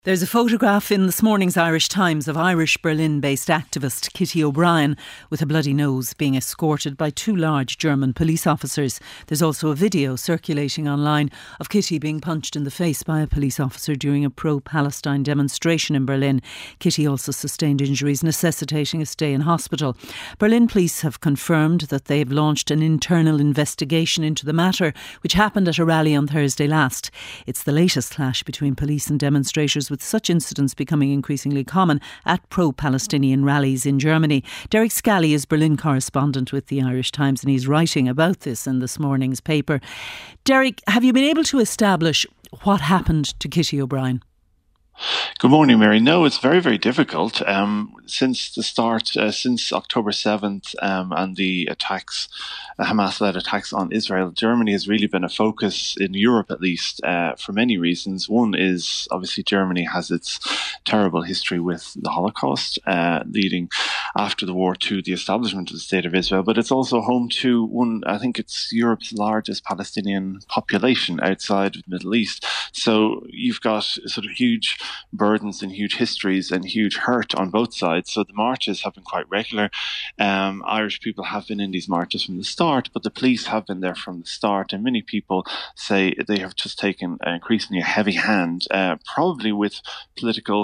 There's a photograph in this morning's Irish Times of Irish Berlin-based activist Kitty O'Brien with a bloody nose being escorted by two large German police officers. There's also a video circulating online of Kitty being punched in the face by a police officer during a pro-Palestine demonstration in Berlin. Kitty also sustained injuries necessitating a stay in hospital. Berlin police have confirmed that they've launched an internal investigation into the matter, which happened at a rally on Thursday last. It's the latest clash between police and demonstrators, with such incidents becoming increasingly common at pro-Palestinian rallies in Germany. Derek Scally is Berlin correspondent with the Irish Times, and he's writing about this in this morning's paper. Derek, have you been able to establish what happened to Kitty O'Brien? Good morning, Mary. No, it's very, very difficult. Since the start, since October 7th and the attacks, Hamas-led attacks on Israel, Germany has really been a focus in Europe, at least, for many reasons. One is, obviously, Germany has its terrible history with the Holocaust, leading after the war to the establishment of the State of Israel. But it's also home to one, I think it's Europe's largest Palestinian population outside of the Middle East. So you've got sort of huge burdens and huge histories and huge hurt on both sides. So the marches have been quite regular. Irish people have been in these marches from the start, but the police have been there from the start. And many people say they have just taken increasingly a heavy hand, probably with political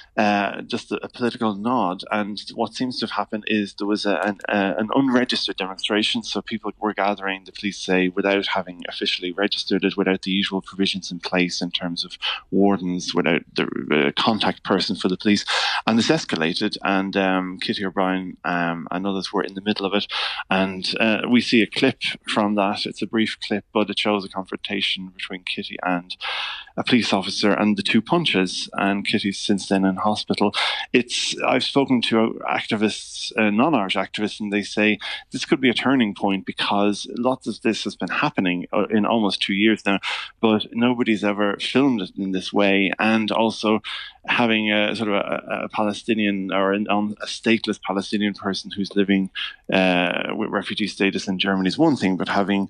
just a political nod. And what seems to have happened is there was an unregistered demonstration. So people were gathering, the police say, without having officially registered it, without the usual provisions in place in terms of wardens, without the contact person for the police. And this escalated, and Kitty O'Brien and others were in the middle of it. And we see a clip from that. It's a brief clip, but it shows a confrontation between Kitty and a police officer and the two punches, and Kitty's since then in hospital. I've spoken to activists, non-Irish activists, and they say this could be a turning point because lots of this has been happening in almost 2 years now, but nobody's ever filmed it in this way. And also having a sort of a Palestinian or a stateless Palestinian person who's living with refugee status in Germany is one thing, but having,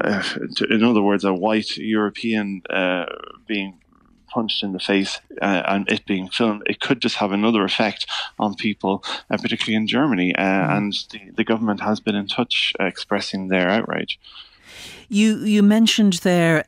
in other words, a white European being punched in the face and it being filmed, it could just have another effect on people, particularly in Germany. And the government has been in touch expressing their outrage. You mentioned there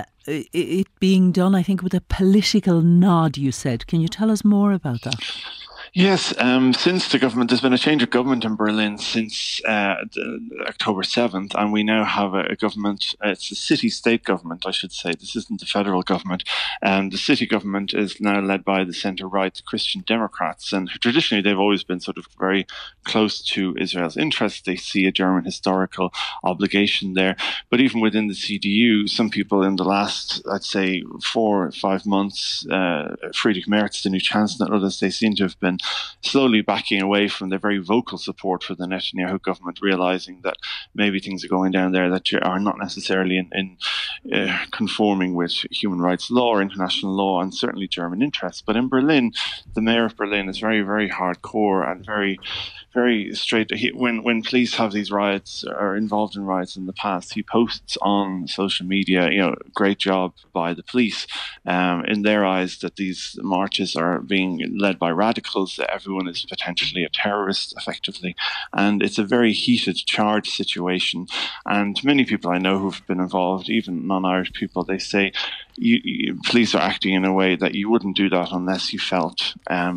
it being done, I think, with a political nod, you said. Can you tell us more about that? Yes, since the government, there's been a change of government in Berlin since October 7th, and we now have a government, it's a city-state government, I should say. This isn't the federal government. The city government is now led by the centre-right Christian Democrats, and traditionally they've always been sort of very close to Israel's interests. They see a German historical obligation there. But even within the CDU, some people in the last, I'd say, 4 or 5 months, Friedrich Merz, the new chancellor, and others, they seem to have been slowly backing away from their very vocal support for the Netanyahu government, realizing that maybe things are going down there that are not necessarily in conforming with human rights law or international law, and certainly German interests. But in Berlin, the mayor of Berlin is very, very hardcore and very, very straight. When police have these riots or are involved in riots in the past, he posts on social media, great job by the police. In their eyes, that these marches are being led by radicals, that everyone is potentially a terrorist, effectively. And it's a very heated, charged situation. And many people I know who've been involved, even non-Irish people, they say police are acting in a way that you wouldn't do that unless you felt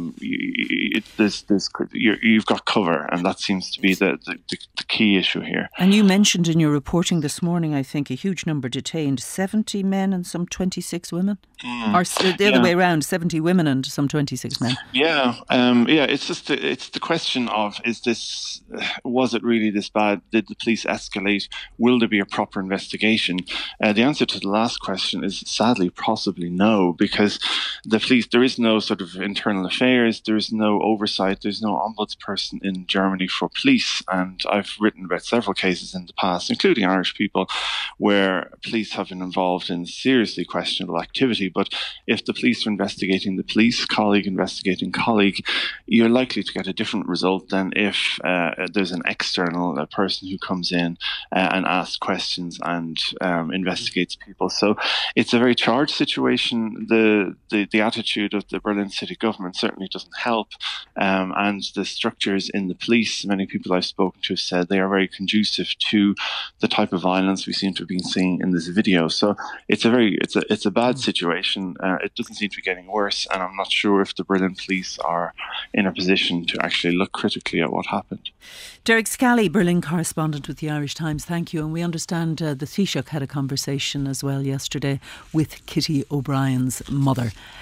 you've got cover, and that seems to be the key issue here. And you mentioned in your reporting this morning, I think, a huge number detained, 70 men and some 26 women? Or the other way around, 70 women and some 26 men? Yeah, it's just it's the question of, was it really this bad? Did the police escalate? Will there be a proper investigation? The answer to the last question is sadly possibly no, because the police, there is no sort of internal affairs, there is no oversight, there's no ombudsperson in Germany for police. And I've written about several cases in the past, including Irish people, where police have been involved in seriously questionable activity. But if the police are investigating the police, colleague investigating colleague, you're likely to get a different result than if there's an external person who comes in and asks questions and investigates people. So it's a very charged situation. The attitude of the Berlin city government certainly doesn't help, and the structures in the police, many people I've spoken to have said they are very conducive to the type of violence we seem to have been seeing in this video. So it's a bad situation. It doesn't seem to be getting worse, and I'm not sure if the Berlin police are in a position to actually look critically at what happened. Derek Scally, Berlin correspondent with the Irish Times, thank you. And we understand the Taoiseach had a conversation as well yesterday with Kitty O'Brien's mother.